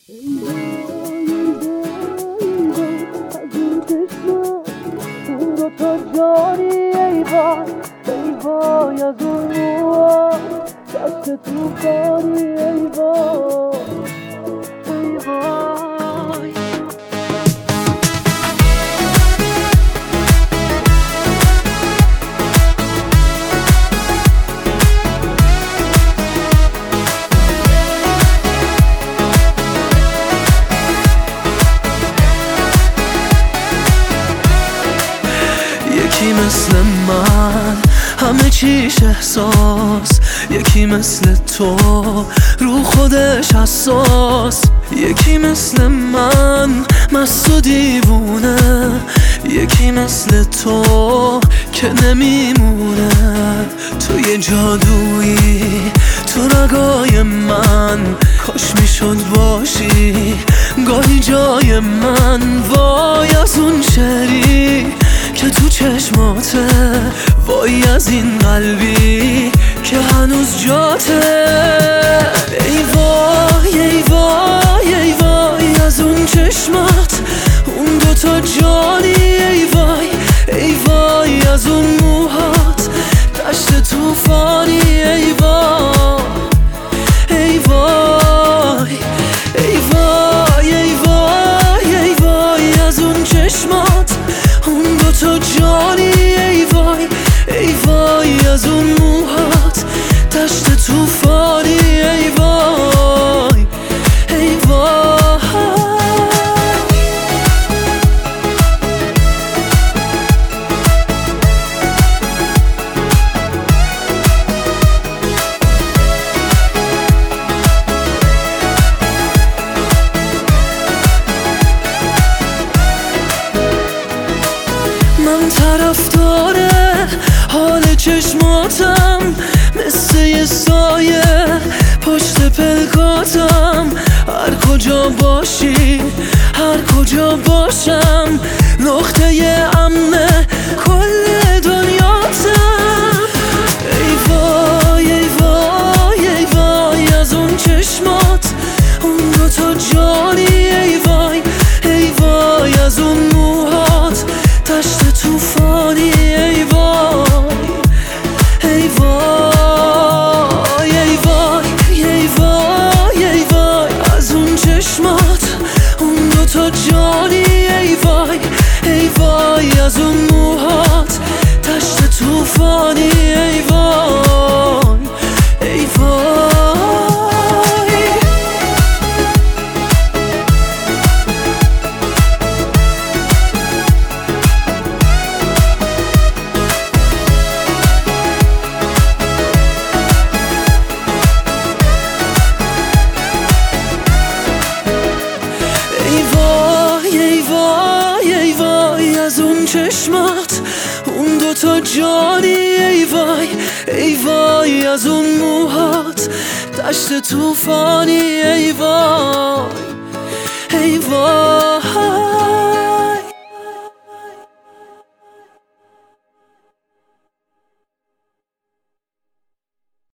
از این چشمم اون دوتا جانی ای وای ای وای از اون موها دست توفانی ای وای ای وای یکی مثل من همه چیش احساس، یکی مثل تو رو خودش حساس، یکی مثل من مست و دیوونه، یکی مثل تو که نمیمونه. تو یه جادویی تو رگای من، کاش میشد باشی گاهی جای من. وای از اون شعری که تو چشماته، وای از این قلبی که هنوز جاته. ای وای ای وای ای وای از اون چشمات، اون دوتا جانی ای وای ای وای از اون موهات دشت توفانی ای وای ای وای ای وای ای وای ای وای از اون چشمات، اون دوتا جانی ای وای ای وای از اون موهات دشت توفانی ای وای ای وای. من طرفدار حال چشماتم، مثل یه سایه پشت پلکاتم. هر کجا باشی هر کجا باشم، نقطه امن کل دنیاتم. ای وای ای وای ای وای از اون چشمات، اون دوتا جانی ای وای ای وای از اون موهات دشت توفانی ای وای ای وای ای وای ای وای ای وای از اون چشمات، اون دوتا جانی ای وای ای وای از اون موهات دشت توفانی ای وای ای وای. ای وای ای وای ای وای از اون چشمات، اون دوتا جانی ای وای ای وای از اون موهات دشت توفانی ای وای ای وای.